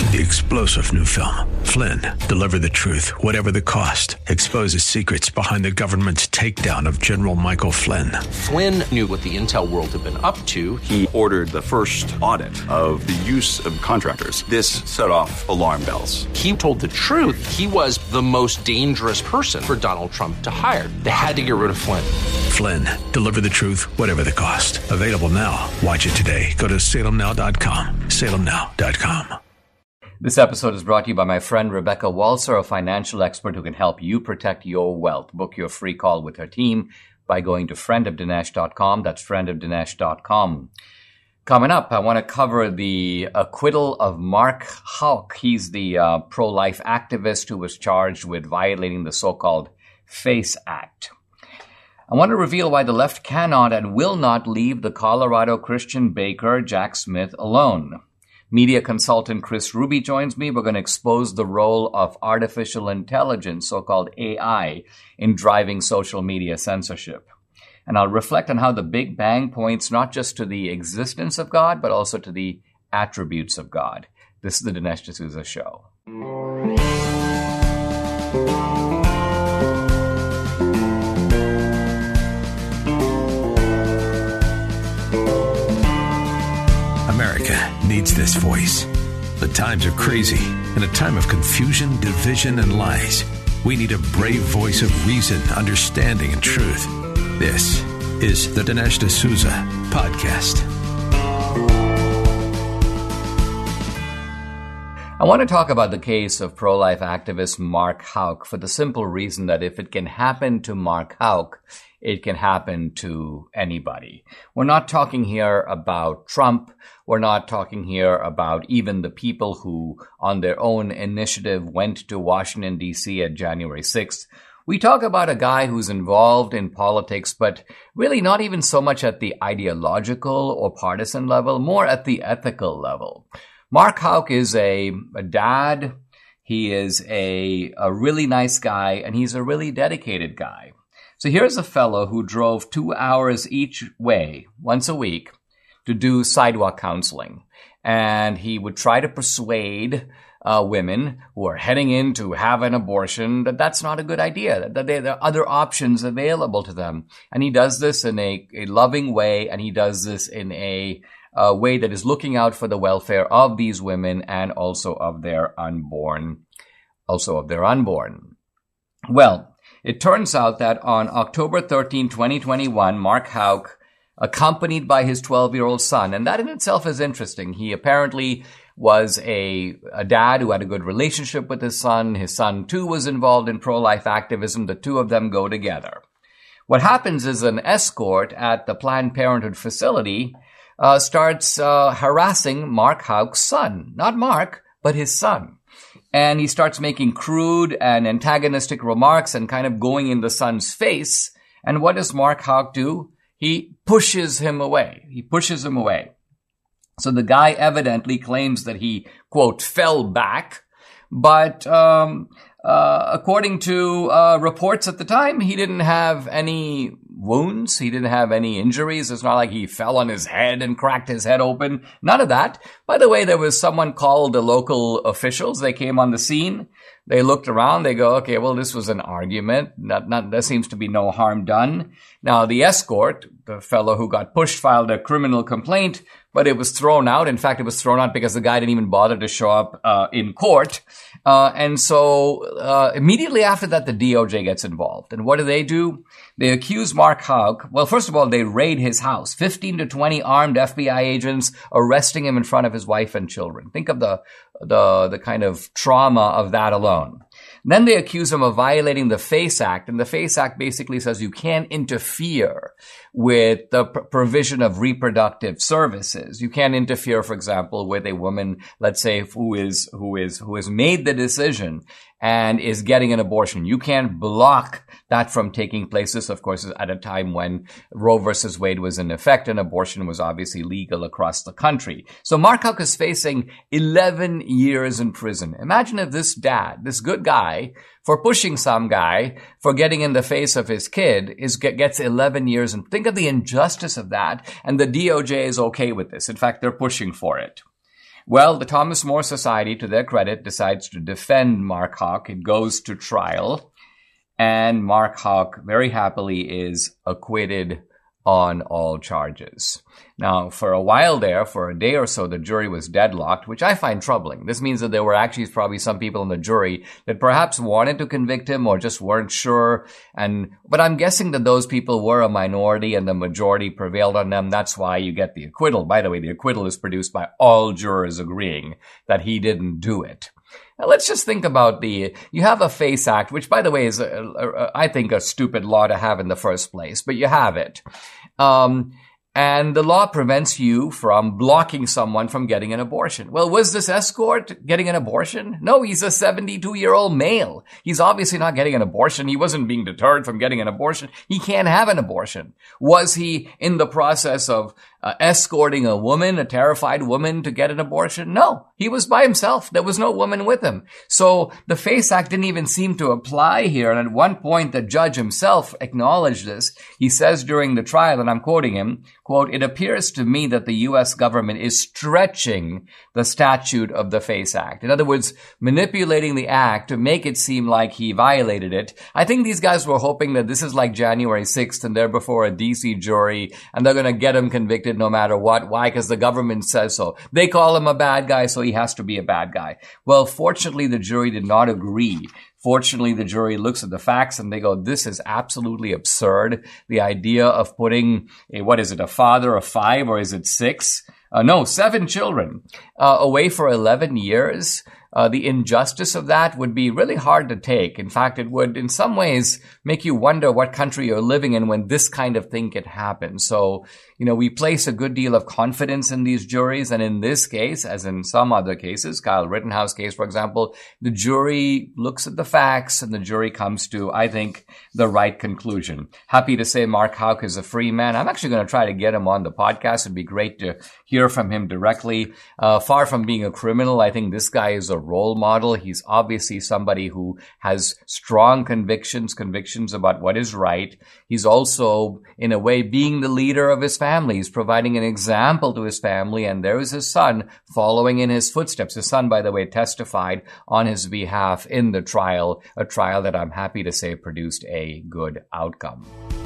The explosive new film, Flynn, deliver the truth, whatever the cost, exposes secrets behind the government's takedown of General Michael Flynn. Flynn knew what the intel world had been up to. He ordered the first audit of the use of contractors. This set off alarm bells. He told the truth. He was the most dangerous person for Donald Trump to hire. They had to get rid of Flynn. Flynn, deliver the truth, whatever the cost. Available now. Watch it today. Go to salemnow.com. salemnow.com. This episode is brought to you by my friend Rebecca Walser, a financial expert who can help you protect your wealth. Book your free call with her team by going to friendofdinesh.com. That's friendofdinesh.com. Coming up, I want to cover the acquittal of Mark Houck. He's the pro-life activist who was charged with violating the so-called FACE Act. I want to reveal why the left cannot and will not leave the Colorado Christian baker Jack Smith alone. Media consultant Chris Ruby joins me. We're going to expose the role of artificial intelligence, so-called AI, in driving social media censorship. And I'll reflect on how the Big Bang points not just to the existence of God, but also to the attributes of God. This is the Dinesh D'Souza Show. America needs this voice. The times are crazy. In a time of confusion, division, and lies, we need a brave voice of reason, understanding, and truth. This is the Dinesh D'Souza Podcast. I want to talk about the case of pro-life activist Mark Houck for the simple reason that if it can happen to Mark Houck, it can happen to anybody. We're not talking here about Trump. We're not talking here about even the people who, on their own initiative, went to Washington, D.C. at January 6th. We talk about a guy who's involved in politics, but really not even so much at the ideological or partisan level, more at the ethical level. Mark Houck is a dad. He is a really nice guy, and he's a really dedicated guy. So here's a fellow who drove 2 hours each way, once a week, to do sidewalk counseling. And he would try to persuade women who are heading in to have an abortion that that's not a good idea, that there are other options available to them. And he does this in a loving way, and he does this in a way that is looking out for the welfare of these women and also of their unborn. Well, it turns out that on October 13, 2021, Mark Houck, accompanied by his 12-year-old son, and that in itself is interesting. He apparently was a dad who had a good relationship with his son. His son, too, was involved in pro-life activism. The two of them go together. What happens is an escort at the Planned Parenthood facility starts harassing Mark Houck's son. Not Mark, but his son. And he starts making crude and antagonistic remarks and kind of going in the son's face. And what does Mark Houck do? He pushes him away. So the guy evidently claims that he, quote, fell back. But according to reports at the time, he didn't have any wounds. He didn't have any injuries. It's not like he fell on his head and cracked his head open. None of that. By the way, there was someone called the local officials. They came on the scene. They looked around. They go, okay, well, this was an argument. There seems to be no harm done. Now, the escort, the fellow who got pushed, filed a criminal complaint, but it was thrown out. In fact, it was thrown out because the guy didn't even bother to show up in court. And so immediately after that, the DOJ gets involved. And what do? They accuse Mark Houck. Well, first of all, they raid his house. 15 to 20 armed FBI agents arresting him in front of his wife and children. Think of the kind of trauma of that alone. Then they accuse him of violating the FACE Act. And the FACE Act basically says you can't interfere with the provision of reproductive services. You can't interfere, for example, with a woman, let's say, who has made the decision and is getting an abortion. You can't block that from taking place. This, of course, is at a time when Roe versus Wade was in effect and abortion was obviously legal across the country. So Mark Houck is facing 11 years in prison. Imagine if this dad, this good guy, for pushing some guy, for getting in the face of his kid, gets 11 years. And think of the injustice of that. And the DOJ is okay with this. In fact, they're pushing for it. Well, the Thomas More Society, to their credit, decides to defend Mark Houck. It goes to trial, and Mark Houck very happily is acquitted on all charges. Now, for a while there, for a day or so, the jury was deadlocked, which I find troubling. This means that there were actually probably some people in the jury that perhaps wanted to convict him or just weren't sure. But I'm guessing that those people were a minority and the majority prevailed on them. That's why you get the acquittal. By the way, the acquittal is produced by all jurors agreeing that he didn't do it. Now, let's just think about you have a FACE Act, which, by the way, is, I think, a stupid law to have in the first place, but you have it. And the law prevents you from blocking someone from getting an abortion. Well, was this escort getting an abortion? No, he's a 72-year-old male. He's obviously not getting an abortion. He wasn't being deterred from getting an abortion. He can't have an abortion. Was he in the process of escorting a woman, a terrified woman, to get an abortion? No, he was by himself. There was no woman with him. So the FACE Act didn't even seem to apply here. And at one point, the judge himself acknowledged this. He says during the trial, and I'm quoting him, quote, "It appears to me that the U.S. government is stretching the statute of the FACE Act." In other words, manipulating the act to make it seem like he violated it. I think these guys were hoping that this is like January 6th and they're before a D.C. jury and they're going to get him convicted no matter what. Why? Because the government says so. They call him a bad guy, so he has to be a bad guy. Well, fortunately, the jury did not agree. Fortunately, the jury looks at the facts and they go, this is absolutely absurd. The idea of putting a father of 5 or is it 6? 7 children away for 11 years. The injustice of that would be really hard to take. In fact, it would in some ways make you wonder what country you're living in when this kind of thing could happen. So, we place a good deal of confidence in these juries. And in this case, as in some other cases, Kyle Rittenhouse case, for example, the jury looks at the facts and the jury comes to, I think, the right conclusion. Happy to say Mark Houck is a free man. I'm actually going to try to get him on the podcast. It'd be great to hear from him directly. Far from being a criminal, I think this guy is a role model. He's obviously somebody who has strong convictions about what is right. He's also, in a way, being the leader of his family. He's providing an example to his family, and there is his son following in his footsteps. His son, by the way, testified on his behalf in the trial, a trial that I'm happy to say produced a good outcome.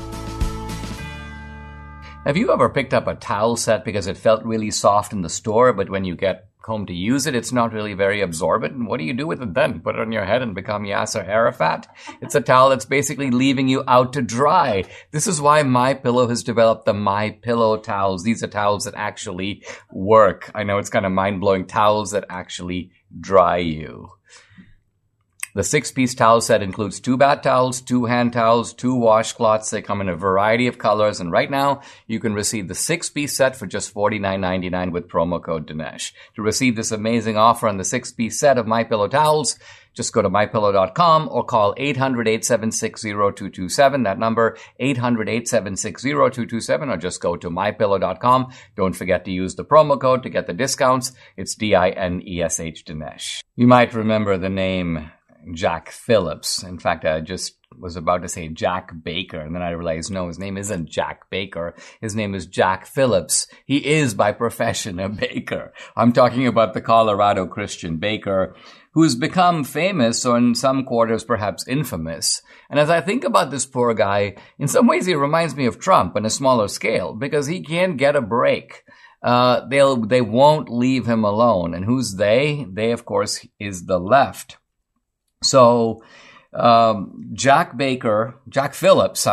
Have you ever picked up a towel set because it felt really soft in the store, but when you get home to use it, it's not really very absorbent? And what do you do with it then? Put it on your head and become Yasser Arafat? It's a towel that's basically leaving you out to dry. This is why MyPillow has developed the MyPillow towels. These are towels that actually work. I know it's kind of mind-blowing. Towels that actually dry you. The 6-piece towel set includes 2 bath towels, 2 hand towels, 2 washcloths. They come in a variety of colors. And right now, you can receive the 6-piece set for just $49.99 with promo code Dinesh. To receive this amazing offer on the 6-piece set of MyPillow towels, just go to MyPillow.com or call 800-876-0227. That number, 800-876-0227, or just go to MyPillow.com. Don't forget to use the promo code to get the discounts. It's DINESH, Dinesh. You might remember the name Jack Phillips. In fact, I just was about to say Jack Baker, and then I realized, no, his name isn't Jack Baker. His name is Jack Phillips. He is by profession a baker. I'm talking about the Colorado Christian baker who's become famous, or in some quarters perhaps infamous. And as I think about this poor guy, in some ways he reminds me of Trump on a smaller scale, because he can't get a break. They won't leave him alone. And who's they? They, of course, is the left. So, Jack Phillips,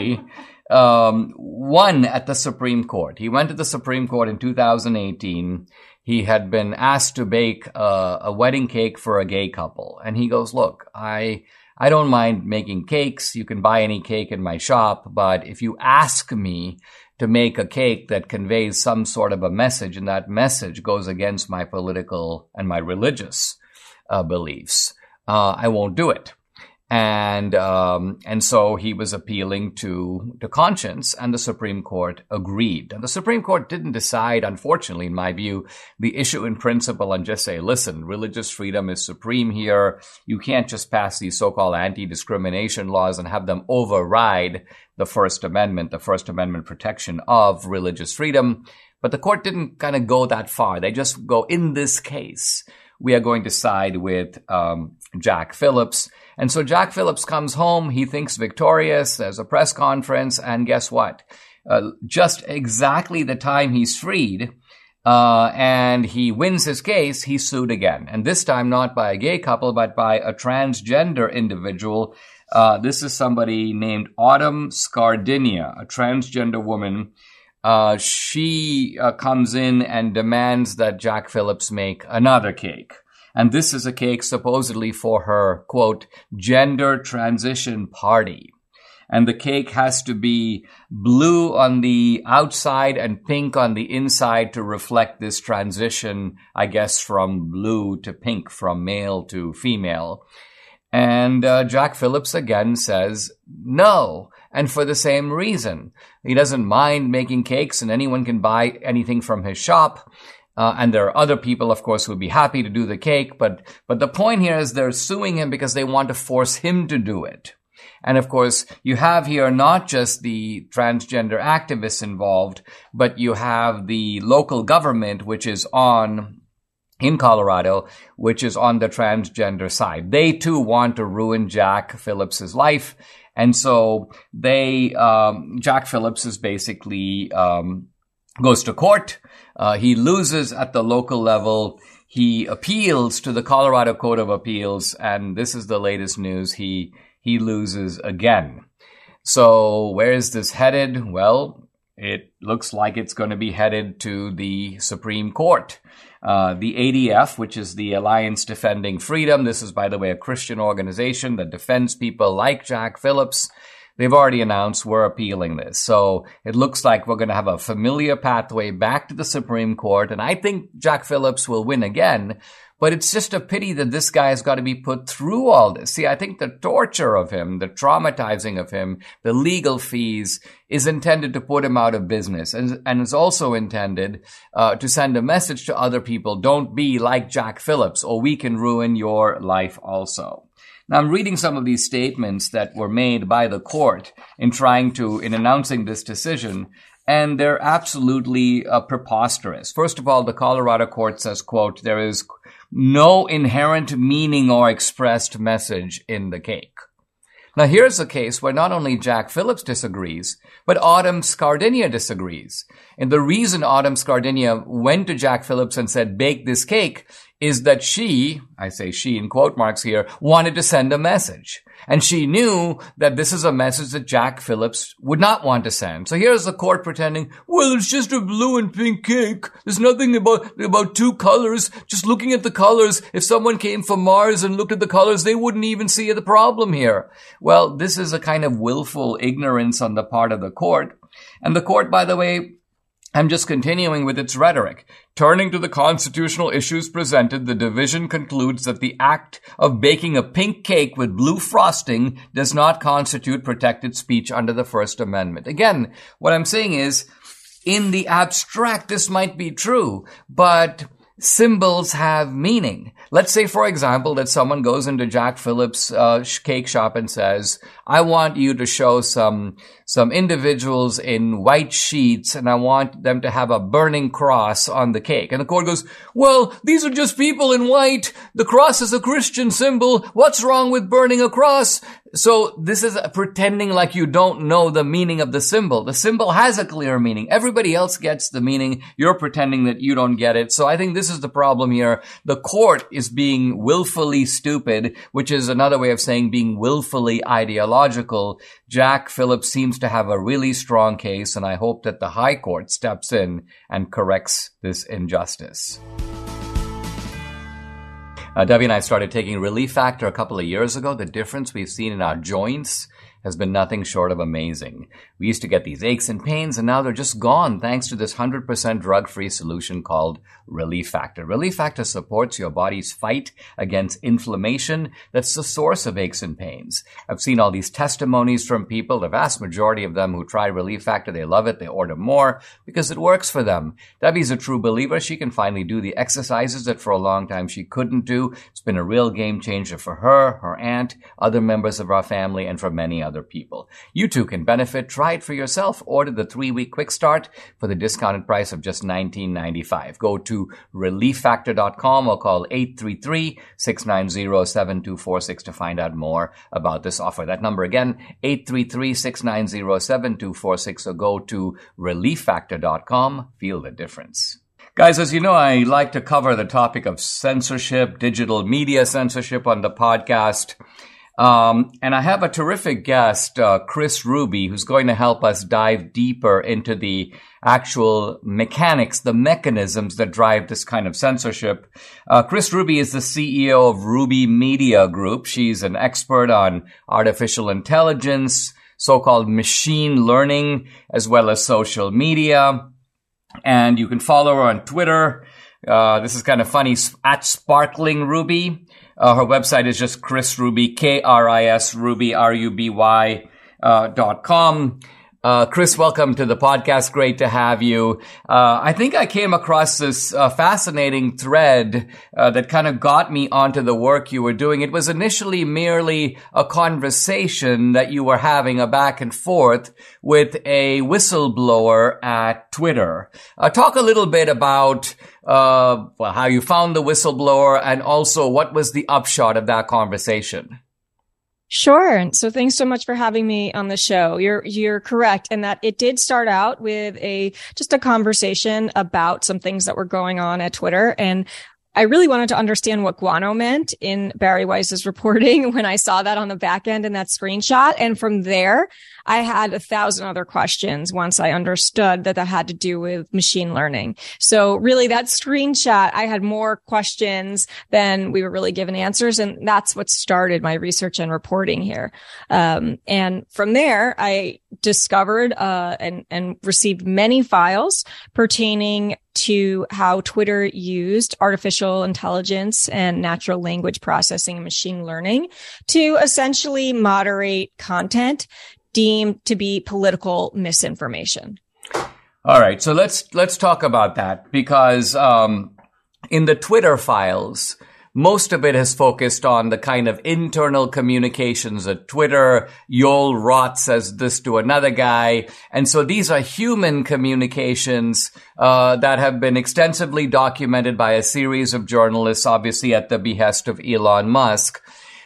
won at the Supreme Court. He went to the Supreme Court in 2018. He had been asked to bake a wedding cake for a gay couple. And he goes, look, I don't mind making cakes. You can buy any cake in my shop. But if you ask me to make a cake that conveys some sort of a message, and that message goes against my political and my religious beliefs, I won't do it. And so he was appealing to conscience, and the Supreme Court agreed. And the Supreme Court didn't decide, unfortunately, in my view, the issue in principle and just say, listen, religious freedom is supreme here. You can't just pass these so-called anti-discrimination laws and have them override the First Amendment protection of religious freedom. But the court didn't kind of go that far. They just go, in this case, we are going to side with Jack Phillips. And so Jack Phillips comes home. He thinks victorious. There's a press conference. And guess what? Just exactly the time he's freed, and he wins his case, he's sued again. And this time not by a gay couple, but by a transgender individual. This is somebody named Autumn Scardinia, a transgender woman. She comes in and demands that Jack Phillips make another cake. And this is a cake supposedly for her, quote, gender transition party. And the cake has to be blue on the outside and pink on the inside to reflect this transition, I guess, from blue to pink, from male to female. And Jack Phillips again says no, and for the same reason. He doesn't mind making cakes, and anyone can buy anything from his shop. And there are other people, of course, who would be happy to do the cake. But the point here is they're suing him because they want to force him to do it. And of course, you have here not just the transgender activists involved, but you have the local government, which is in Colorado, which is on the transgender side. They too want to ruin Jack Phillips's life. And so Jack Phillips is basically, goes to court. He loses at the local level. He appeals to the Colorado Court of Appeals. And this is the latest news. He loses again. So where is this headed? Well, it looks like it's going to be headed to the Supreme Court. The ADF, which is the Alliance Defending Freedom. This is, by the way, a Christian organization that defends people like Jack Phillips. They've already announced we're appealing this. So it looks like we're going to have a familiar pathway back to the Supreme Court. And I think Jack Phillips will win again. But it's just a pity that this guy has got to be put through all this. See, I think the torture of him, the traumatizing of him, the legal fees is intended to put him out of business. And is also intended to send a message to other people, don't be like Jack Phillips, or we can ruin your life also. Now, I'm reading some of these statements that were made by the court in announcing this decision, and they're absolutely preposterous. First of all, the Colorado court says, quote, there is no inherent meaning or expressed message in the cake. Now, here's a case where not only Jack Phillips disagrees, but Autumn Scardinia disagrees. And the reason Autumn Scardinia went to Jack Phillips and said, bake this cake, is that she, I say she in quote marks here, wanted to send a message. And she knew that this is a message that Jack Phillips would not want to send. So here's the court pretending, well, it's just a blue and pink cake. There's nothing about two colors. Just looking at the colors, if someone came from Mars and looked at the colors, they wouldn't even see the problem here. Well, this is a kind of willful ignorance on the part of the court. And the court, by the way, I'm just continuing with its rhetoric. Turning to the constitutional issues presented, the division concludes that the act of baking a pink cake with blue frosting does not constitute protected speech under the First Amendment. Again, what I'm saying is, in the abstract, this might be true, but symbols have meaning. Let's say, for example, that someone goes into Jack Phillips' cake shop and says, I want you to show some individuals in white sheets, and I want them to have a burning cross on the cake. And the court goes, well, these are just people in white. The cross is a Christian symbol. What's wrong with burning a cross? So this is pretending like you don't know the meaning of the symbol. The symbol has a clear meaning. Everybody else gets the meaning. You're pretending that you don't get it. So I think this is the problem here. The court is being willfully stupid, which is another way of saying being willfully ideological. Jack Phillips seems to have a really strong case, and I hope that the High Court steps in and corrects this injustice. Debbie and I started taking Relief Factor a couple of years ago. The difference we've seen in our joints has been nothing short of amazing. We used to get these aches and pains, and now they're just gone thanks to this 100% drug-free solution called Relief Factor. Relief Factor supports your body's fight against inflammation that's the source of aches and pains. I've seen all these testimonies from people, the vast majority of them who try Relief Factor, they love it, they order more because it works for them. Debbie's a true believer. She can finally do the exercises that for a long time she couldn't do. It's been a real game changer for her, her aunt, other members of our family, and for many others. other people. You too can benefit. Try it for yourself. Order the 3-week quick start for the discounted price of just $19.95. Go to relieffactor.com or call 833-690-7246 to find out more about this offer. That number again, 833-690-7246, or go to relieffactor.com. Feel the difference. Guys, as you know, I like to cover the topic of censorship, digital media censorship on the podcast. And I have a terrific guest, Chris Ruby, who's going to help us dive deeper into the actual mechanics, the mechanisms that drive this kind of censorship. Chris Ruby is the CEO of Ruby Media Group. She's an expert on artificial intelligence, so-called machine learning, as well as social media. And you can follow her on Twitter. This is kind of funny, at Sparkling Ruby. Her website is just Chris Ruby, K-R-I-S Ruby, RUBY.com. Chris, welcome to the podcast. Great to have you. I think I came across this fascinating thread that kind of got me onto the work you were doing. It was initially merely a conversation that you were having, a back and forth with a whistleblower at Twitter. Talk a little bit about how you found the whistleblower, and also what was the upshot of that conversation. Sure. So thanks so much for having me on the show. You're correct in that it did start out with just a conversation about some things that were going on at Twitter. And I really wanted to understand what guano meant in Bari Weiss's reporting when I saw that on the back end in that screenshot. And from there, I had 1,000 other questions once I understood that had to do with machine learning. So really that screenshot, I had more questions than we were really given answers. And that's what started my research and reporting here. And from there, I discovered and received many files pertaining to how Twitter used artificial intelligence and natural language processing and machine learning to essentially moderate content deemed to be political misinformation. All right, so let's talk about that, because in the Twitter files, most of it has focused on the kind of internal communications at Twitter. Joel Roth says this to another guy. And so these are human communications that have been extensively documented by a series of journalists, obviously at the behest of Elon Musk.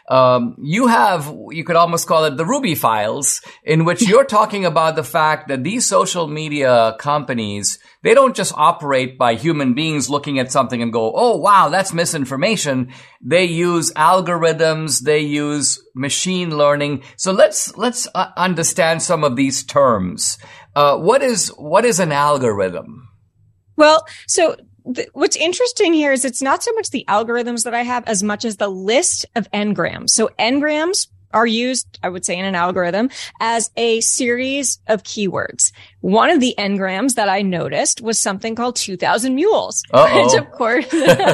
You could almost call it the Ruby files, in which you're talking about the fact that these social media companies, they don't just operate by human beings looking at something and go, oh, wow, that's misinformation. They use algorithms. They use machine learning. So let's understand some of these terms. What is an algorithm? Well, so what's interesting here is it's not so much the algorithms that I have as much as the list of n-grams. So n-grams are used, I would say, in an algorithm as a series of keywords. One of the n-grams that I noticed was something called 2,000 mules, which of course,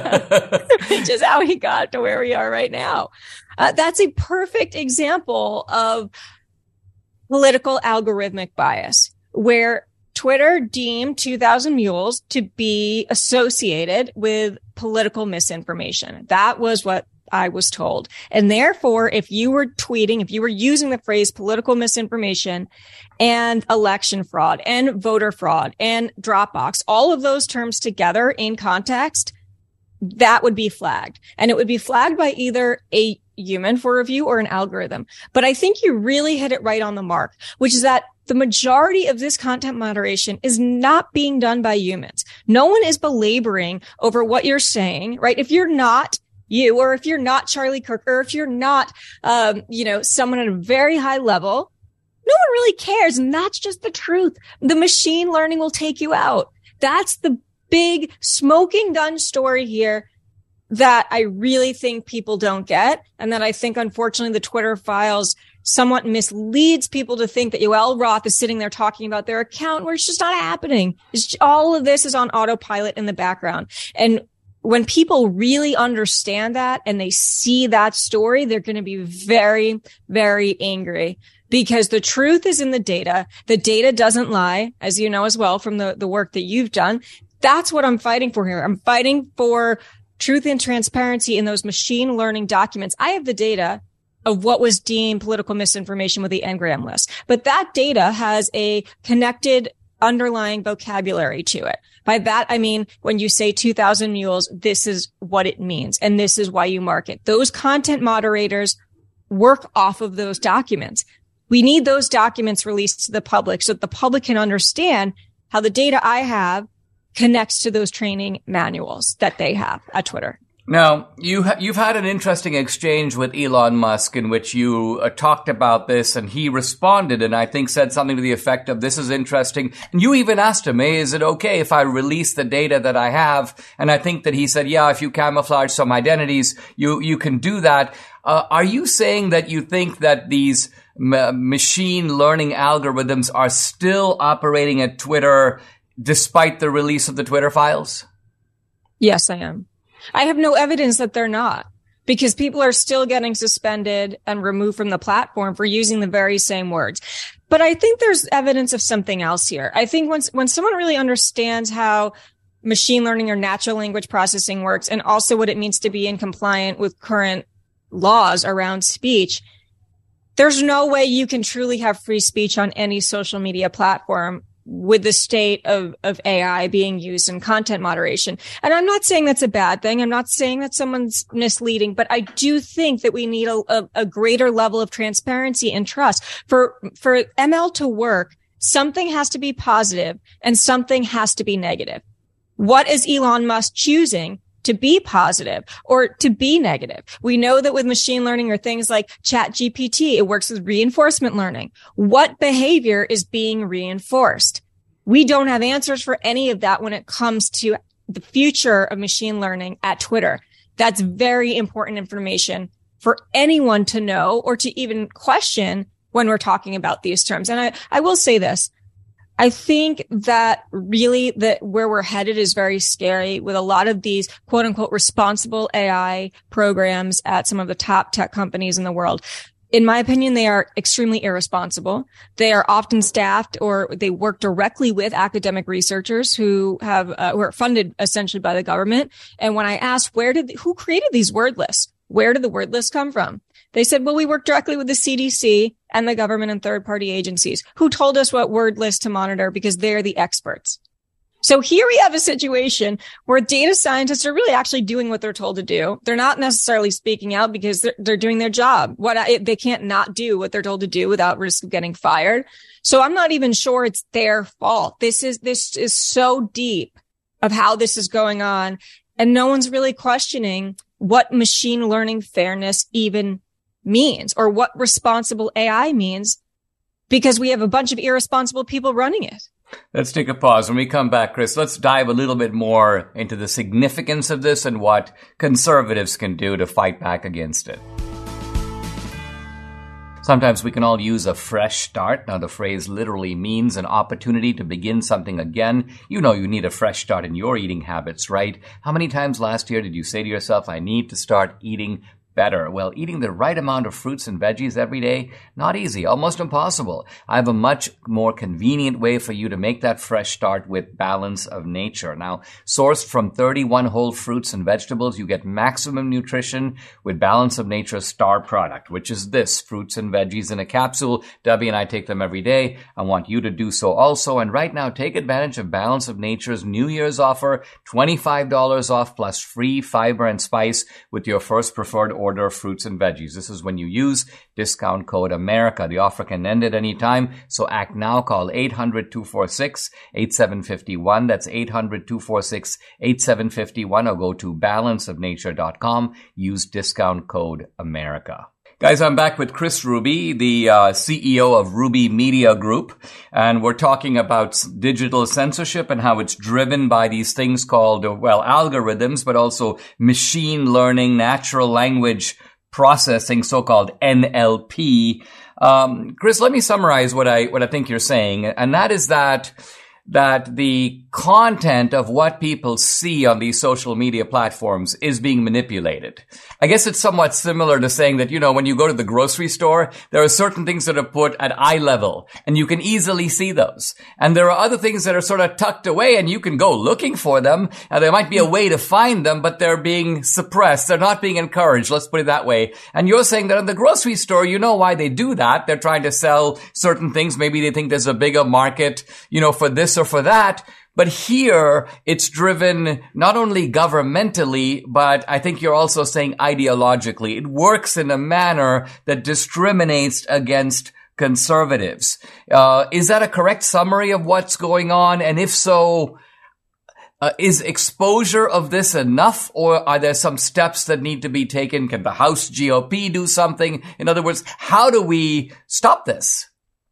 which is how we got to where we are right now. That's a perfect example of political algorithmic bias, where Twitter deemed 2,000 mules to be associated with political misinformation. That was what I was told. And therefore, if you were tweeting, if you were using the phrase political misinformation and election fraud and voter fraud and Dropbox, all of those terms together in context, that would be flagged. And it would be flagged by either a human for review or an algorithm. But I think you really hit it right on the mark, which is that the majority of this content moderation is not being done by humans. No one is belaboring over what you're saying, right? If you're not you, or if you're not Charlie Kirk, or if you're not, someone at a very high level, no one really cares. And that's just the truth. The machine learning will take you out. That's the big smoking gun story here that I really think people don't get. And that I think, unfortunately, the Twitter files somewhat misleads people to think that Yoel Roth is sitting there talking about their account, where it's just not happening. All of this is on autopilot in the background. And when people really understand that and they see that story, they're going to be very, very angry, because the truth is in the data. The data doesn't lie, as you know as well from the work that you've done. That's what I'm fighting for here. I'm fighting for truth and transparency in those machine learning documents. I have the data. of what was deemed political misinformation with the Ngram list. But that data has a connected underlying vocabulary to it. By that, I mean, when you say 2,000 mules, this is what it means. And this is why you mark it. Those content moderators work off of those documents. We need those documents released to the public so that the public can understand how the data I have connects to those training manuals that they have at Twitter. Now, you've had an interesting exchange with Elon Musk in which you talked about this, and he responded and I think said something to the effect of, this is interesting. And you even asked him, hey, is it okay if I release the data that I have? And I think that he said, yeah, if you camouflage some identities, you can do that. Are you saying that you think that these machine learning algorithms are still operating at Twitter despite the release of the Twitter files? Yes, I am. I have no evidence that they're not, because people are still getting suspended and removed from the platform for using the very same words. But I think there's evidence of something else here. I think when someone really understands how machine learning or natural language processing works, and also what it means to be in compliant with current laws around speech, there's no way you can truly have free speech on any social media platform with the state of AI being used in content moderation. And I'm not saying that's a bad thing. I'm not saying that someone's misleading, but I do think that we need a greater level of transparency and trust. For ML to work, something has to be positive and something has to be negative. What is Elon Musk choosing to be positive or to be negative? We know that with machine learning or things like ChatGPT, it works with reinforcement learning. What behavior is being reinforced? We don't have answers for any of that when it comes to the future of machine learning at Twitter. That's very important information for anyone to know or to even question when we're talking about these terms. And I will say this. I think that really that where we're headed is very scary with a lot of these quote unquote responsible AI programs at some of the top tech companies in the world. In my opinion, they are extremely irresponsible. They are often staffed or they work directly with academic researchers who are funded essentially by the government. And when I asked who created these word lists? Where did the word list come from? They said, well, we work directly with the CDC and the government and third-party agencies who told us what word list to monitor because they're the experts. So here we have a situation where data scientists are really actually doing what they're told to do. They're not necessarily speaking out because they're doing their job. They can't not do what they're told to do without risk of getting fired. So I'm not even sure it's their fault. This is so deep of how this is going on. And no one's really questioning what machine learning fairness even means or what responsible AI means, because we have a bunch of irresponsible people running it. Let's take a pause. When we come back, Chris, let's dive a little bit more into the significance of this and what conservatives can do to fight back against it. Sometimes we can all use a fresh start. Now, the phrase literally means an opportunity to begin something again. You know you need a fresh start in your eating habits, right? How many times last year did you say to yourself, I need to start eating better? Well, eating the right amount of fruits and veggies every day, not easy, almost impossible. I have a much more convenient way for you to make that fresh start with Balance of Nature. Now, sourced from 31 whole fruits and vegetables, you get maximum nutrition with Balance of Nature's star product, which is this, fruits and veggies in a capsule. Debbie and I take them every day. I want you to do so also. And right now, take advantage of Balance of Nature's New Year's offer, $25 off plus free fiber and spice with your first preferred order of fruits and veggies. This is when you use discount code America. The offer can end at any time, so act now. Call 800-246-8751. That's 800-246-8751, or go to balanceofnature.com. Use discount code America. Guys, I'm back with Chris Ruby, the CEO of Ruby Media Group, and we're talking about digital censorship and how it's driven by these things called, algorithms, but also machine learning, natural language processing, so-called NLP. Chris, let me summarize what I think you're saying, and that is that that the content of what people see on these social media platforms is being manipulated. I guess it's somewhat similar to saying that, when you go to the grocery store, there are certain things that are put at eye level and you can easily see those. And there are other things that are sort of tucked away and you can go looking for them. And there might be a way to find them, but they're being suppressed. They're not being encouraged. Let's put it that way. And you're saying that in the grocery store, you know why they do that. They're trying to sell certain things. Maybe they think there's a bigger market, for this or for that. But here, it's driven not only governmentally, but I think you're also saying ideologically. It works in a manner that discriminates against conservatives. Is that a correct summary of what's going on? And if so, is exposure of this enough, or are there some steps that need to be taken? Can the House GOP do something? In other words, how do we stop this?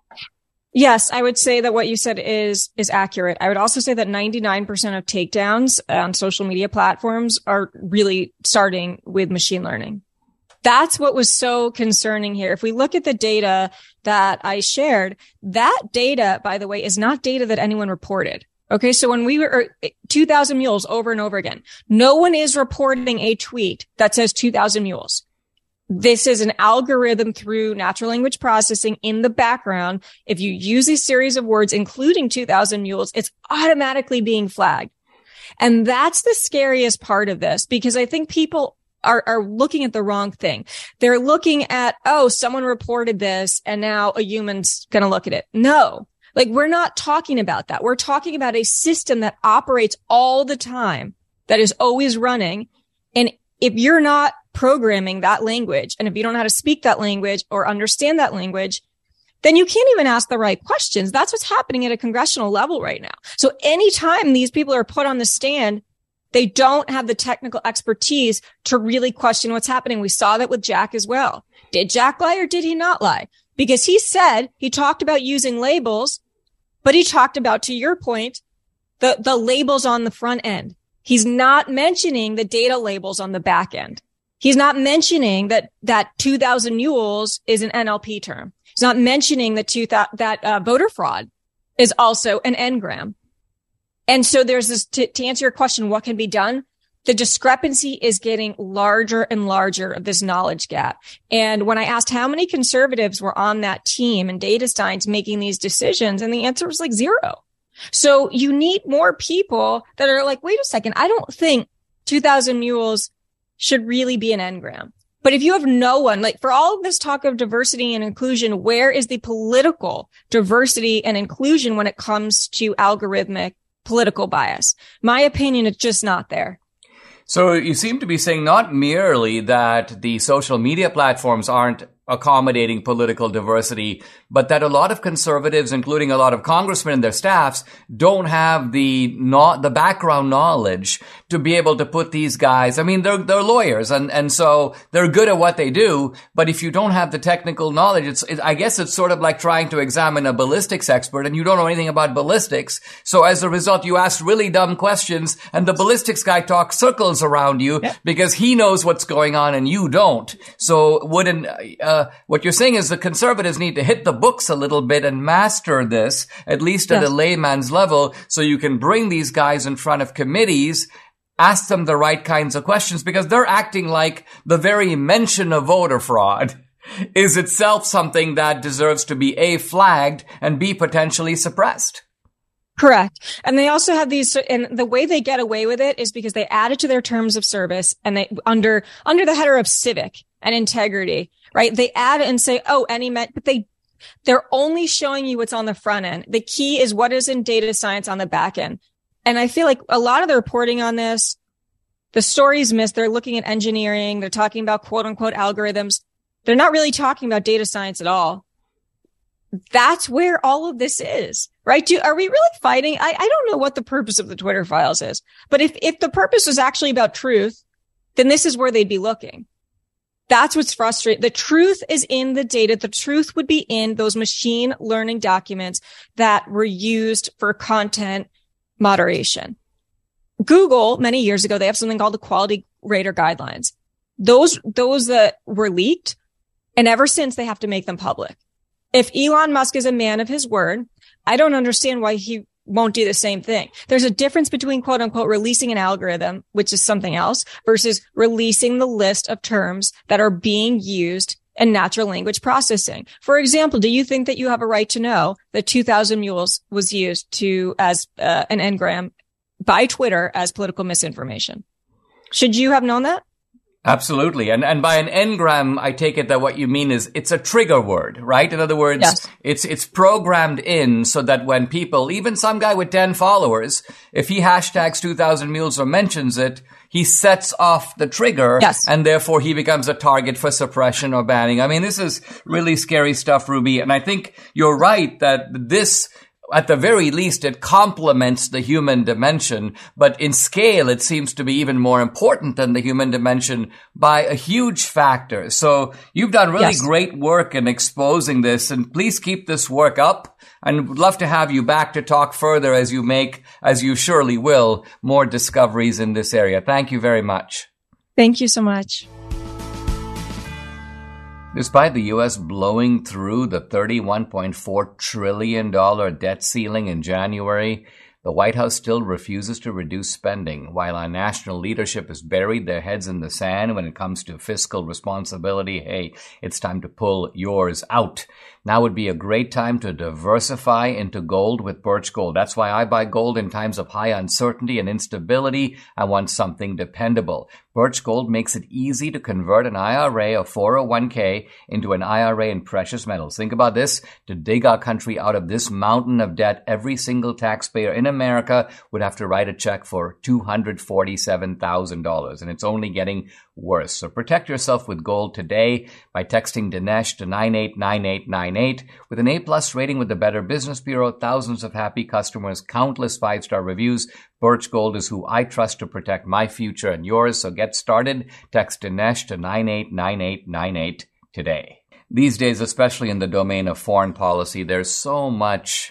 Yes, I would say that what you said is accurate. I would also say that 99% of takedowns on social media platforms are really starting with machine learning. That's what was so concerning here. If we look at the data that I shared, that data, by the way, is not data that anyone reported. Okay, so when we were 2,000 mules over and over again, no one is reporting a tweet that says 2,000 mules. This is an algorithm through natural language processing in the background. If you use a series of words, including 2,000 mules, it's automatically being flagged. And that's the scariest part of this, because I think people are looking at the wrong thing. They're looking at, someone reported this and now a human's going to look at it. No, we're not talking about that. We're talking about a system that operates all the time, that is always running. And if you're not programming that language, and if you don't know how to speak that language or understand that language, then you can't even ask the right questions. That's what's happening at a congressional level right now. So anytime these people are put on the stand, they don't have the technical expertise to really question what's happening. We saw that with Jack as well. Did Jack lie or did he not lie? Because he talked about using labels, but he talked about, to your point, the labels on the front end. He's not mentioning the data labels on the back end. He's not mentioning that 2,000 mules is an NLP term. He's not mentioning that voter fraud is also an engram. And so there's this, to answer your question, what can be done? The discrepancy is getting larger and larger of this knowledge gap. And when I asked how many conservatives were on that team and data science making these decisions, and the answer was 0. So you need more people that are wait a second, I don't think 2,000 mules should really be an engram. But if you have no one, for all of this talk of diversity and inclusion, where is the political diversity and inclusion when it comes to algorithmic political bias? My opinion, it's just not there. So you seem to be saying not merely that the social media platforms aren't accommodating political diversity, but that a lot of conservatives, including a lot of congressmen and their staffs, don't have the background knowledge to be able to put these guys. I mean, they're lawyers and so they're good at what they do. But if you don't have the technical knowledge, I guess it's sort of like trying to examine a ballistics expert and you don't know anything about ballistics. So as a result, you ask really dumb questions and the ballistics guy talks circles around you because he knows what's going on and you don't. So what you're saying is the conservatives need to hit the books a little bit and master this, at least at a layman's level, so you can bring these guys in front of committees, ask them the right kinds of questions, because they're acting like the very mention of voter fraud is itself something that deserves to be A, flagged, and B, potentially suppressed. Correct. And they also have these, and the way they get away with it is because they add it to their terms of service and they, under the header of civic and integrity, right? They add it and say, but they're only showing you what's on the front end. The key is what is in data science on the back end. And I feel like a lot of the reporting on this, the story's missed. They're looking at engineering. They're talking about quote unquote algorithms. They're not really talking about data science at all. That's where all of this is, right? Are we really fighting? I don't know what the purpose of the Twitter files is, but if the purpose was actually about truth, then this is where they'd be looking. That's what's frustrating. The truth is in the data. The truth would be in those machine learning documents that were used for content moderation. Google, many years ago, they have something called the Quality Rater Guidelines. Those that were leaked, and ever since they have to make them public. If Elon Musk is a man of his word, I don't understand why he won't do the same thing. There's a difference between quote unquote releasing an algorithm, which is something else, versus releasing the list of terms that are being used in natural language processing. For example, do you think that you have a right to know that 2,000 mules was used as an engram by Twitter as political misinformation? Should you have known that? Absolutely. And by an engram, I take it that what you mean is it's a trigger word, right? In other words, yes. It's programmed in so that when people, even some guy with 10 followers, if he hashtags 2,000 mules or mentions it, he sets off the trigger. Yes. And therefore he becomes a target for suppression or banning. I mean, this is really scary stuff, Ruby. And I think you're right that this, at the very least, it complements the human dimension, but in scale, it seems to be even more important than the human dimension by a huge factor. So you've done really great work in exposing this, and please keep this work up. And would love to have you back to talk further as you make, as you surely will, more discoveries in this area. Thank you very much. Thank you so much. Despite the U.S. blowing through the $31.4 trillion debt ceiling in January, the White House still refuses to reduce spending, while our national leadership has buried their heads in the sand when it comes to fiscal responsibility. Hey, it's time to pull yours out. Now would be a great time to diversify into gold with Birch Gold. That's why I buy gold in times of high uncertainty and instability. I want something dependable. Birch Gold makes it easy to convert an IRA or 401k into an IRA in precious metals. Think about this. To dig our country out of this mountain of debt, every single taxpayer in America would have to write a check for $247,000, and it's only getting worse. So protect yourself with gold today by texting Dinesh to 989898. With an A-plus rating with the Better Business Bureau, thousands of happy customers, countless 5-star reviews. Birch Gold is who I trust to protect my future and yours. So get started. Text Dinesh to 989898 today. These days, especially in the domain of foreign policy, there's so much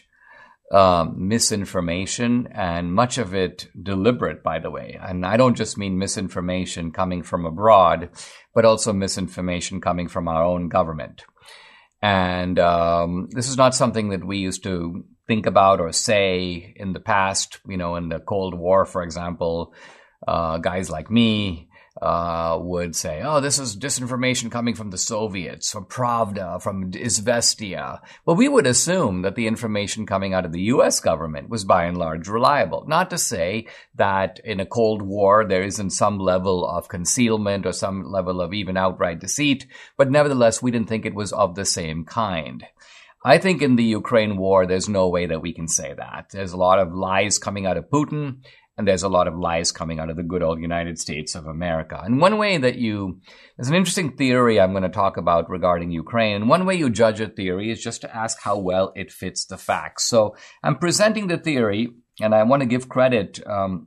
misinformation, and much of it deliberate, by the way. And I don't just mean misinformation coming from abroad, but also misinformation coming from our own government. And this is not something that we used to think about or say in the past. You know, in the Cold War, for example, guys like me would say, oh, this is disinformation coming from the Soviets, from Pravda, from Izvestia. Well, we would assume that the information coming out of the U.S. government was by and large reliable. Not to say that in a Cold War there isn't some level of concealment or some level of even outright deceit, but nevertheless, we didn't think it was of the same kind. I think in the Ukraine war, there's no way that we can say that. There's a lot of lies coming out of Putin, and there's a lot of lies coming out of the good old United States of America. And one way that there's an interesting theory I'm going to talk about regarding Ukraine. And one way you judge a theory is just to ask how well it fits the facts. So I'm presenting the theory, and I want to give credit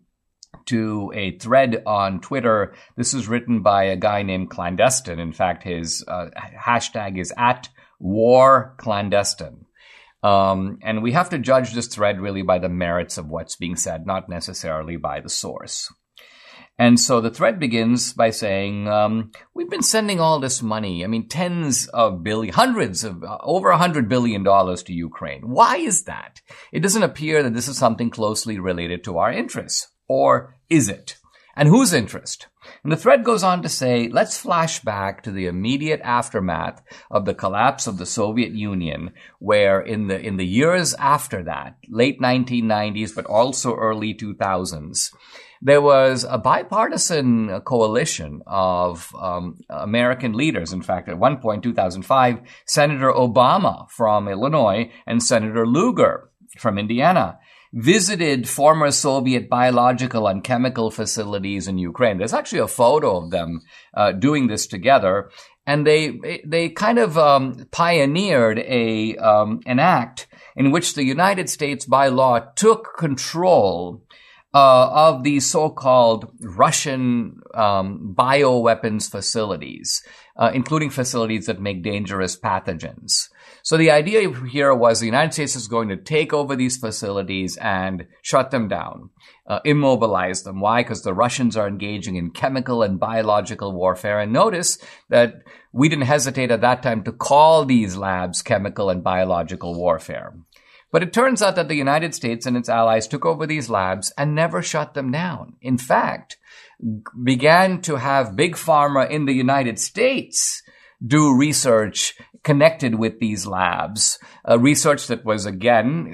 to a thread on Twitter. This is written by a guy named Clandestine. In fact, his hashtag is @warclandestine. And we have to judge this thread really by the merits of what's being said, not necessarily by the source. And so the thread begins by saying, we've been sending all this money. I mean, tens of billions, hundreds of, over $100 billion to Ukraine. Why is that? It doesn't appear that this is something closely related to our interests. Or is it? And whose interest? And the thread goes on to say, let's flash back to the immediate aftermath of the collapse of the Soviet Union, where in the years after that, late 1990s, but also early 2000s, there was a bipartisan coalition of American leaders. In fact, at one point, 2005, Senator Obama from Illinois and Senator Lugar from Indiana visited former Soviet biological and chemical facilities in Ukraine. There's actually a photo of them doing this together, and they kind of pioneered an act in which the United States, by law, took control of these so-called Russian bioweapons facilities, including facilities that make dangerous pathogens. So the idea here was the United States is going to take over these facilities and shut them down, immobilize them. Why? Because the Russians are engaging in chemical and biological warfare. And notice that we didn't hesitate at that time to call these labs chemical and biological warfare. But it turns out that the United States and its allies took over these labs and never shut them down. In fact, began to have big pharma in the United States do research connected with these labs. Research that was, again,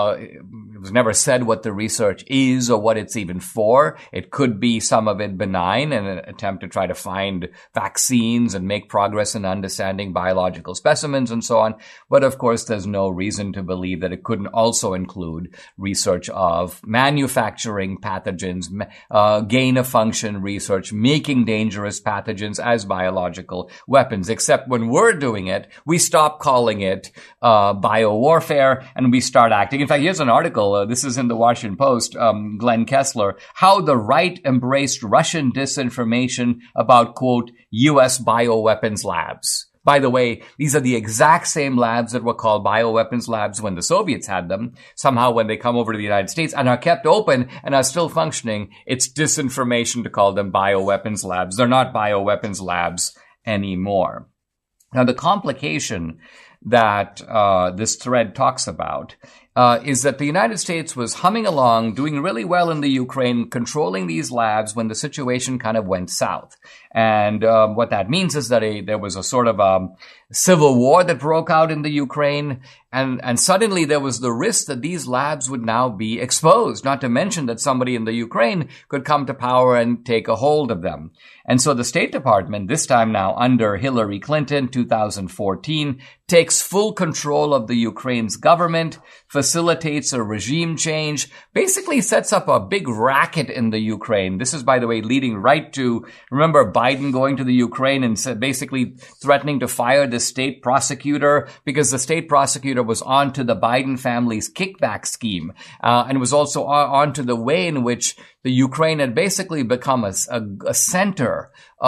it was never said what the research is or what it's even for. It could be some of it benign, an attempt to try to find vaccines and make progress in understanding biological specimens and so on. But of course, there's no reason to believe that it couldn't also include research of manufacturing pathogens, gain-of-function research, making dangerous pathogens as biological weapons. Except when we're doing it, we stop calling it biowarfare and we start acting. In fact, here's an article. This is in the Washington Post, Glenn Kessler, how the right embraced Russian disinformation about, quote, U.S. bioweapons labs. By the way, these are the exact same labs that were called bioweapons labs when the Soviets had them. Somehow when they come over to the United States and are kept open and are still functioning, it's disinformation to call them bioweapons labs. They're not bioweapons labs anymore. Now, the complication that this thread talks about is that the United States was humming along, doing really well in the Ukraine, controlling these labs when the situation kind of went south. And what that means is that there was a sort of civil war that broke out in the Ukraine, and suddenly there was the risk that these labs would now be exposed, not to mention that somebody in the Ukraine could come to power and take a hold of them. And so the State Department, this time now under Hillary Clinton, 2014, takes full control of the Ukraine's government, facilitates a regime change, basically sets up a big racket in the Ukraine. This is, by the way, leading right to, remember Biden going to the Ukraine and basically threatening to fire the state prosecutor because the state prosecutor was onto the Biden family's kickback scheme, and was also onto the way in which the Ukraine had basically become a center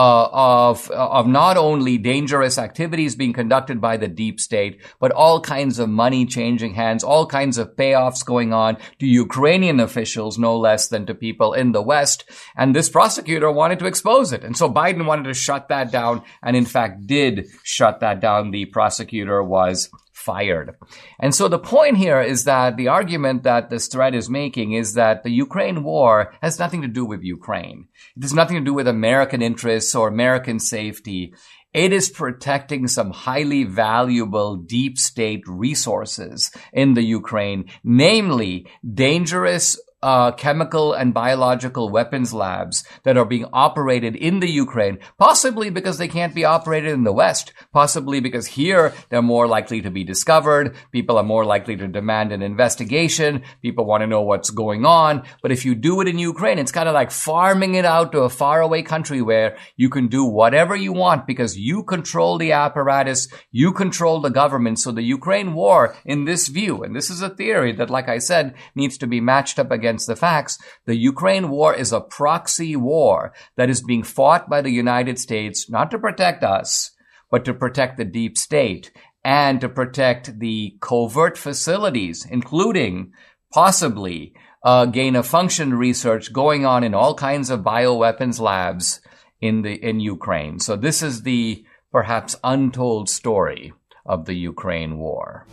of not only dangerous activities being conducted by the deep state, but all kinds of money changing hands, all kinds of payoffs going on to Ukrainian officials, no less than to people in the West. And this prosecutor wanted to expose it. And so Biden wanted to shut that down, and in fact did shut that down. The prosecutor was fired. And so the point here is that the argument that this thread is making is that the Ukraine war has nothing to do with Ukraine. It has nothing to do with American interests or American safety. It is protecting some highly valuable deep state resources in the Ukraine, namely dangerous chemical and biological weapons labs that are being operated in the Ukraine, possibly because they can't be operated in the West, possibly because here they're more likely to be discovered, people are more likely to demand an investigation, people want to know what's going on. But if you do it in Ukraine, it's kind of like farming it out to a faraway country where you can do whatever you want because you control the apparatus, you control the government. So the Ukraine war, in this view, and this is a theory that, like I said, needs to be matched up against the facts, the Ukraine war is a proxy war that is being fought by the United States, not to protect us, but to protect the deep state and to protect the covert facilities, including possibly gain-of-function research going on in all kinds of bioweapons labs in Ukraine. So this is the perhaps untold story of the Ukraine war.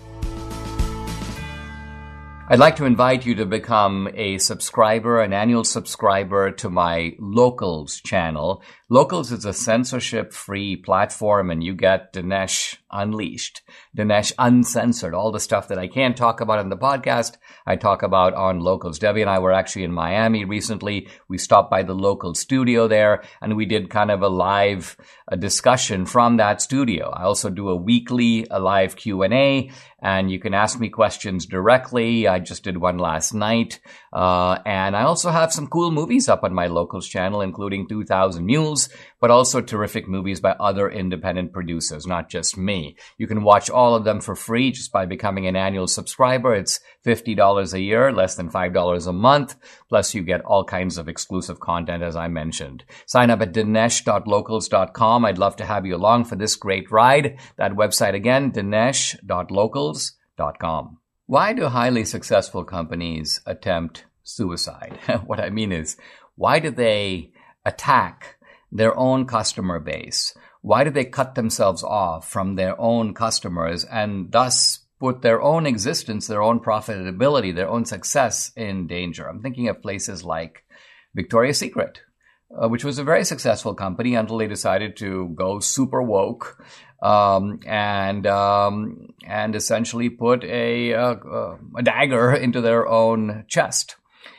I'd like to invite you to become a subscriber, an annual subscriber to my Locals channel. Locals is a censorship-free platform, and you get Dinesh Unleashed, Dinesh Uncensored. All the stuff that I can't talk about in the podcast, I talk about on Locals. Debbie and I were actually in Miami recently. We stopped by the Locals studio there, and we did kind of a live discussion from that studio. I also do a live Q&A, and you can ask me questions directly. I just did one last night. And I also have some cool movies up on my Locals channel, including 2000 Mules, but also terrific movies by other independent producers, not just me. You can watch all of them for free just by becoming an annual subscriber. It's $50 a year, less than $5 a month. Plus, you get all kinds of exclusive content, as I mentioned. Sign up at dinesh.locals.com. I'd love to have you along for this great ride. That website again, dinesh.locals.com. Why do highly successful companies attempt suicide? What I mean is, why do they attack their own customer base? Why do they cut themselves off from their own customers and thus put their own existence, their own profitability, their own success in danger. I'm thinking of places like Victoria's Secret, which was a very successful company until they decided to go super woke and essentially put a dagger into their own chest.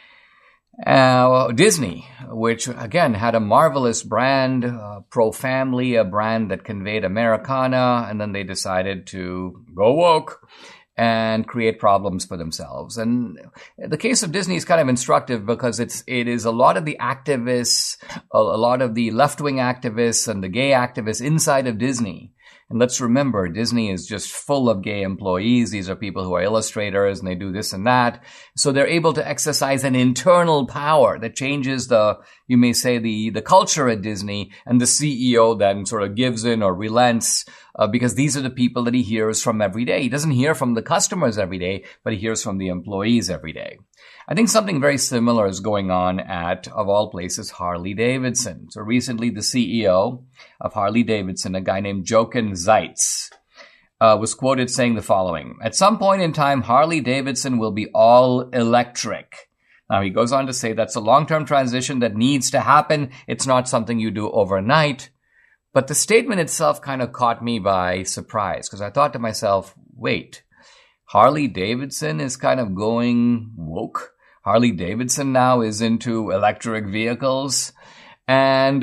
Disney, which again had a marvelous brand, pro-family, a brand that conveyed Americana, and then they decided to go woke and create problems for themselves. And the case of Disney is kind of instructive because it is a lot of the activists, a lot of the left-wing activists and the gay activists inside of Disney. And let's remember, Disney is just full of gay employees. These are people who are illustrators and they do this and that. So they're able to exercise an internal power that changes you may say, the culture at Disney, and the CEO then sort of gives in or relents because these are the people that he hears from every day. He doesn't hear from the customers every day, but he hears from the employees every day. I think something very similar is going on at, of all places, Harley-Davidson. So recently, the CEO of Harley-Davidson, a guy named Jochen Zeitz, was quoted saying the following: "At some point in time, Harley-Davidson will be all electric." Now, he goes on to say that's a long-term transition that needs to happen. It's not something you do overnight. But the statement itself kind of caught me by surprise because I thought to myself, wait, Harley-Davidson is kind of going woke. Harley-Davidson now is into electric vehicles. And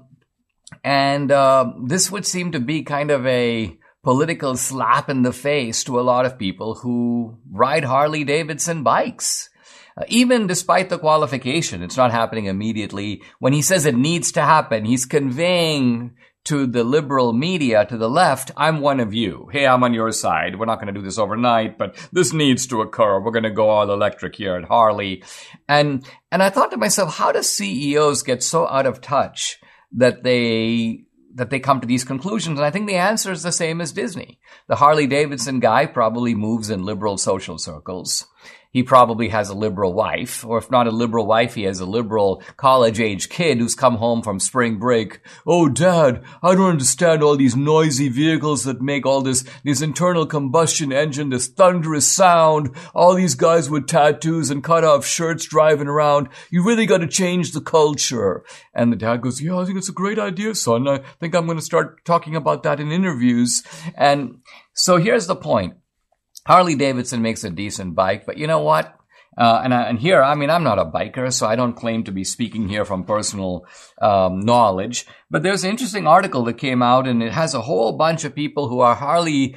this would seem to be kind of a political slap in the face to a lot of people who ride Harley-Davidson bikes. Even despite the qualification, it's not happening immediately. When he says it needs to happen, he's conveying to the liberal media, to the left, I'm one of you. Hey, I'm on your side. We're not going to do this overnight, but this needs to occur. We're going to go all electric here at Harley. And I thought to myself, how do CEOs get so out of touch that they come to these conclusions? And I think the answer is the same as Disney. The Harley-Davidson guy probably moves in liberal social circles. He probably has a liberal wife, or if not a liberal wife, he has a liberal college-age kid who's come home from spring break. Oh, Dad, I don't understand all these noisy vehicles that make all this internal combustion engine, this thunderous sound, all these guys with tattoos and cut-off shirts driving around. You really got to change the culture. And the dad goes, yeah, I think it's a great idea, son. I think I'm going to start talking about that in interviews. And so here's the point. Harley-Davidson makes a decent bike, but you know what? And here, I mean, I'm not a biker, so I don't claim to be speaking here from personal knowledge. But there's an interesting article that came out, and it has a whole bunch of people who are Harley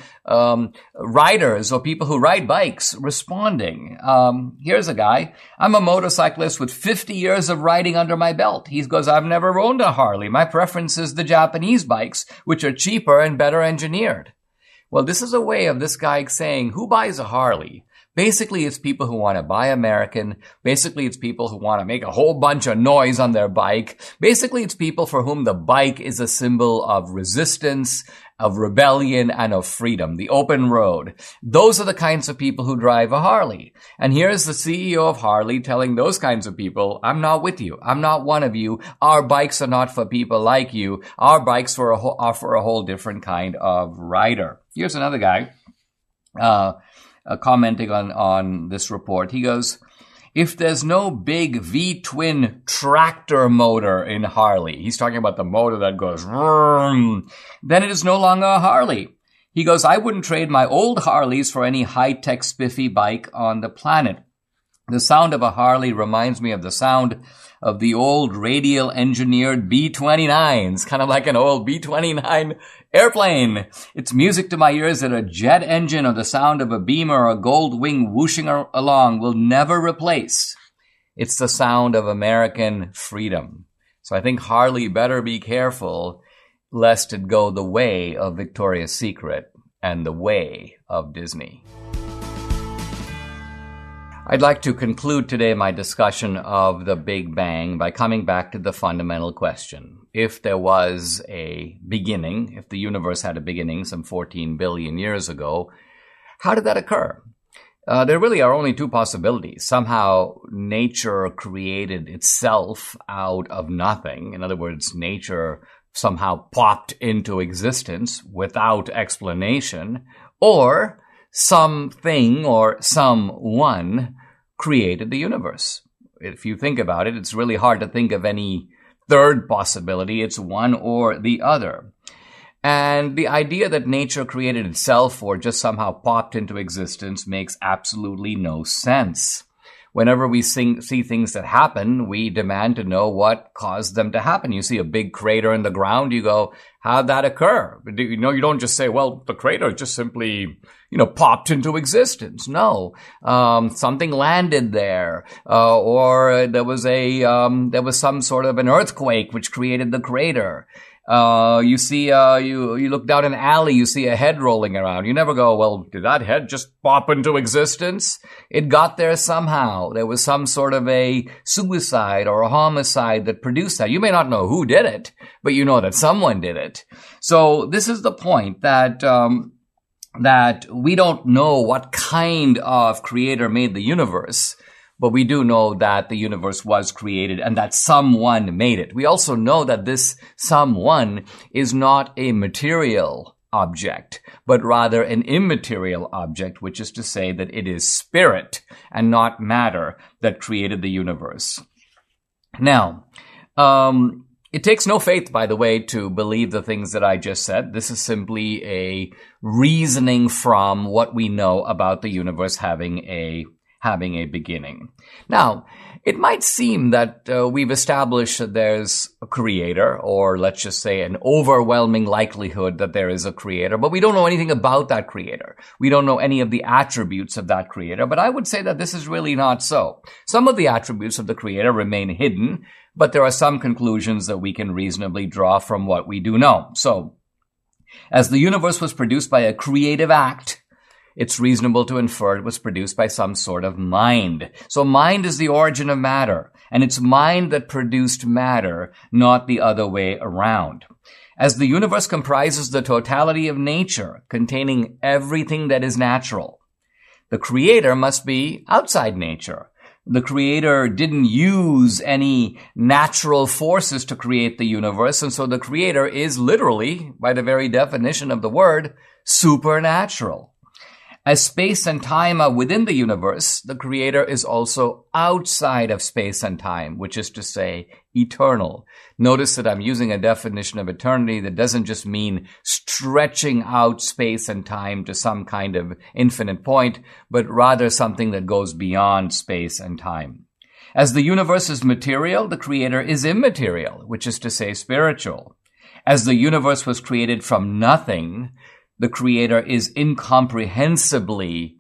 riders or people who ride bikes responding. Here's a guy. I'm a motorcyclist with 50 years of riding under my belt. He goes, I've never owned a Harley. My preference is the Japanese bikes, which are cheaper and better engineered. Well, this is a way of this guy saying, who buys a Harley? Basically, it's people who want to buy American. Basically, it's people who want to make a whole bunch of noise on their bike. Basically, it's people for whom the bike is a symbol of resistance, of rebellion, and of freedom, the open road. Those are the kinds of people who drive a Harley. And here's the CEO of Harley telling those kinds of people, I'm not with you. I'm not one of you. Our bikes are not for people like you. Our bikes are for a whole different kind of rider. Here's another guy commenting on this report. He goes, if there's no big V-twin tractor motor in Harley, he's talking about the motor that goes, then it is no longer a Harley. He goes, I wouldn't trade my old Harleys for any high-tech spiffy bike on the planet. The sound of a Harley reminds me of the sound of the old radial engineered B-29s, kind of like an old B-29 airplane. It's music to my ears that a jet engine or the sound of a Beamer or a gold wing whooshing along will never replace. It's the sound of American freedom. So I think Harley better be careful lest it go the way of Victoria's Secret and the way of Disney. I'd like to conclude today my discussion of the Big Bang by coming back to the fundamental question. If there was a beginning, if the universe had a beginning some 14 billion years ago, how did that occur? There really are only two possibilities. Somehow nature created itself out of nothing. In other words, nature somehow popped into existence without explanation, or something or someone created the universe. If you think about it, it's really hard to think of any third possibility. It's one or the other. And the idea that nature created itself or just somehow popped into existence makes absolutely no sense. Whenever we see things that happen, we demand to know what caused them to happen. You see a big crater in the ground, you go, how'd that occur? You don't just say, well, the crater just simply, popped into existence. No, something landed there, or there was some sort of an earthquake which created the crater. You see, you look down an alley, you see a head rolling around. You never go, well, did that head just pop into existence? It got there somehow. There was some sort of a suicide or a homicide that produced that. You may not know who did it, but you know that someone did it. So this is the point that we don't know what kind of creator made the universe. But we do know that the universe was created and that someone made it. We also know that this someone is not a material object, but rather an immaterial object, which is to say that it is spirit and not matter that created the universe. Now, it takes no faith, by the way, to believe the things that I just said. This is simply a reasoning from what we know about the universe having a beginning. Now, it might seem that we've established that there's a creator, or let's just say an overwhelming likelihood that there is a creator, but we don't know anything about that creator. We don't know any of the attributes of that creator, but I would say that this is really not so. Some of the attributes of the creator remain hidden, but there are some conclusions that we can reasonably draw from what we do know. So, as the universe was produced by a creative act, it's reasonable to infer it was produced by some sort of mind. So mind is the origin of matter, and it's mind that produced matter, not the other way around. As the universe comprises the totality of nature, containing everything that is natural, the creator must be outside nature. The creator didn't use any natural forces to create the universe, and so the creator is literally, by the very definition of the word, supernatural. As space and time are within the universe, the creator is also outside of space and time, which is to say, eternal. Notice that I'm using a definition of eternity that doesn't just mean stretching out space and time to some kind of infinite point, but rather something that goes beyond space and time. As the universe is material, the creator is immaterial, which is to say, spiritual. As the universe was created from nothing, the creator is incomprehensibly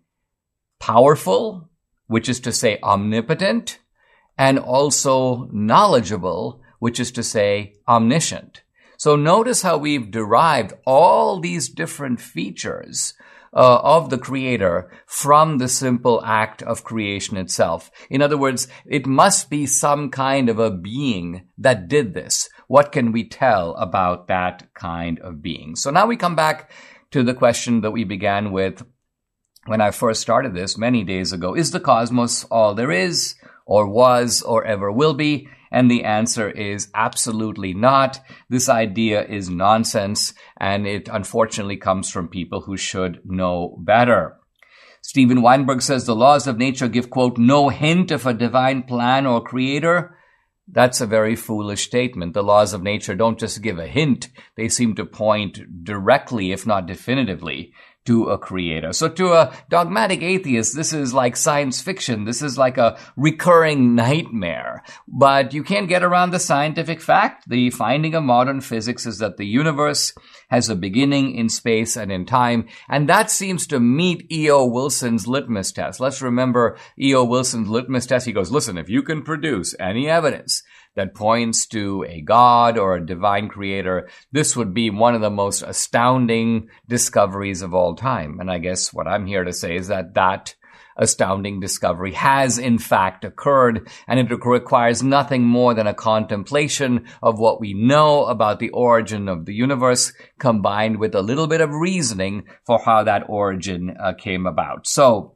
powerful, which is to say omnipotent, and also knowledgeable, which is to say omniscient. So notice how we've derived all these different features of the creator from the simple act of creation itself. In other words, it must be some kind of a being that did this. What can we tell about that kind of being? So now we come back to the question that we began with when I first started this many days ago. Is the cosmos all there is, or was, or ever will be? And the answer is absolutely not. This idea is nonsense, and it unfortunately comes from people who should know better. Steven Weinberg says the laws of nature give, quote, no hint of a divine plan or creator. That's a very foolish statement. The laws of nature don't just give a hint. They seem to point directly, if not definitively, to a creator. So to a dogmatic atheist, this is like science fiction. This is like a recurring nightmare. But you can't get around the scientific fact. The finding of modern physics is that the universe has a beginning in space and in time, and that seems to meet E.O. Wilson's litmus test. Let's remember E.O. Wilson's litmus test. He goes, listen, if you can produce any evidence that points to a God or a divine creator, this would be one of the most astounding discoveries of all time. And I guess what I'm here to say is that that astounding discovery has in fact occurred, and it requires nothing more than a contemplation of what we know about the origin of the universe, combined with a little bit of reasoning for how that origin came about. So,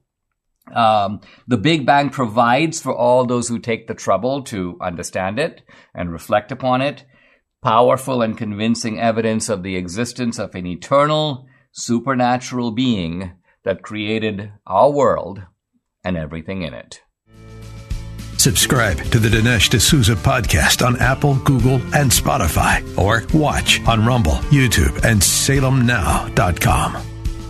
the Big Bang provides for all those who take the trouble to understand it and reflect upon it, powerful and convincing evidence of the existence of an eternal, supernatural being that created our world and everything in it. Subscribe to the Dinesh D'Souza podcast on Apple, Google, and Spotify, or watch on Rumble, YouTube, and SalemNow.com.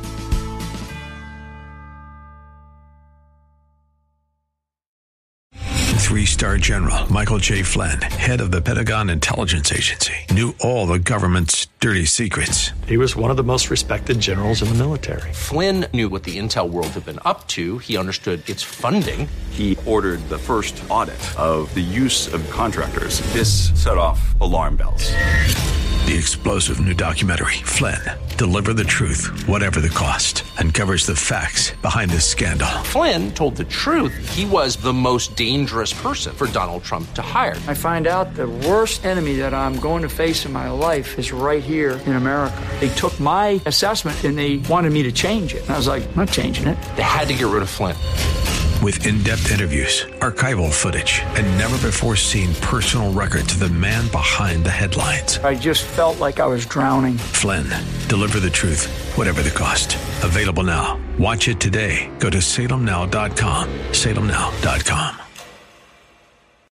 3-star General Michael J. Flynn, head of the Pentagon Intelligence Agency, knew all the government's dirty secrets. He was one of the most respected generals in the military. Flynn knew what the intel world had been up to. He understood its funding. He ordered the first audit of the use of contractors. This set off alarm bells. The explosive new documentary, Flynn, Deliver the Truth, Whatever the Cost, uncovers the facts behind this scandal. Flynn told the truth. He was the most dangerous person for Donald Trump to hire. I find out the worst enemy that I'm going to face in my life is right here in America. They took my assessment and they wanted me to change it. And I was like, I'm not changing it. They had to get rid of Flynn. With in-depth interviews, archival footage, and never-before-seen personal records of the man behind the headlines. I just felt like I was drowning. Flynn, Deliver the Truth, Whatever the Cost. Available now. Watch it today. Go to SalemNow.com. SalemNow.com.